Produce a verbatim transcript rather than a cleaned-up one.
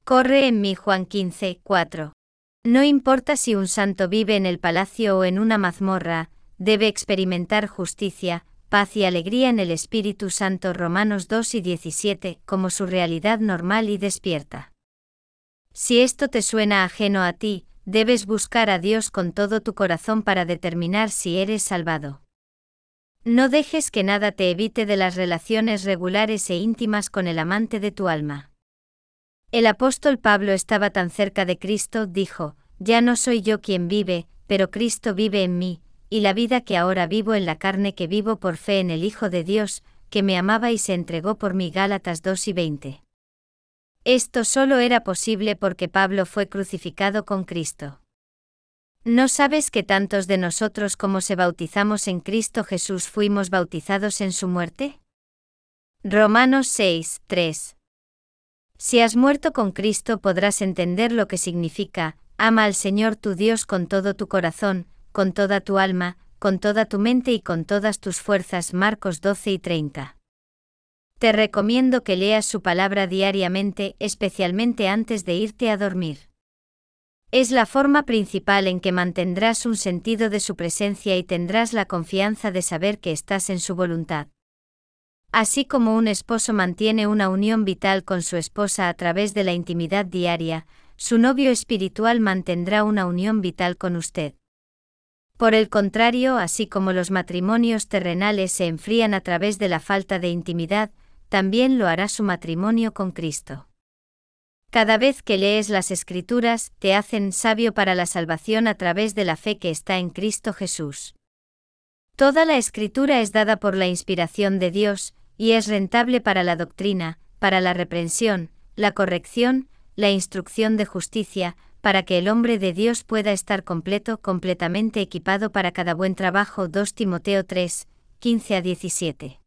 Corre en mí Juan quince, cuatro. No importa si un santo vive en el palacio o en una mazmorra, debe experimentar justicia, paz y alegría en el Espíritu Santo Romanos dos y diecisiete como su realidad normal y despierta. Si esto te suena ajeno a ti, debes buscar a Dios con todo tu corazón para determinar si eres salvado. No dejes que nada te evite de las relaciones regulares e íntimas con el amante de tu alma. El apóstol Pablo estaba tan cerca de Cristo, dijo, «Ya no soy yo quien vive, pero Cristo vive en mí, y la vida que ahora vivo en la carne que vivo por fe en el Hijo de Dios, que me amaba y se entregó por mí». Gálatas dos y veinte. Esto solo era posible porque Pablo fue crucificado con Cristo. ¿No sabes que tantos de nosotros como se bautizamos en Cristo Jesús fuimos bautizados en su muerte? Romanos seis, tres. Si has muerto con Cristo podrás entender lo que significa, ama al Señor tu Dios con todo tu corazón, con toda tu alma, con toda tu mente y con todas tus fuerzas. Marcos doce y treinta. Te recomiendo que leas su palabra diariamente, especialmente antes de irte a dormir. Es la forma principal en que mantendrás un sentido de su presencia y tendrás la confianza de saber que estás en su voluntad. Así como un esposo mantiene una unión vital con su esposa a través de la intimidad diaria, su novio espiritual mantendrá una unión vital con usted. Por el contrario, así como los matrimonios terrenales se enfrían a través de la falta de intimidad, también lo hará su matrimonio con Cristo. Cada vez que lees las Escrituras, te hacen sabio para la salvación a través de la fe que está en Cristo Jesús. Toda la Escritura es dada por la inspiración de Dios, y es rentable para la doctrina, para la reprensión, la corrección, la instrucción de justicia, para que el hombre de Dios pueda estar completo, completamente equipado para cada buen trabajo. dos Timoteo tres, quince a diecisiete.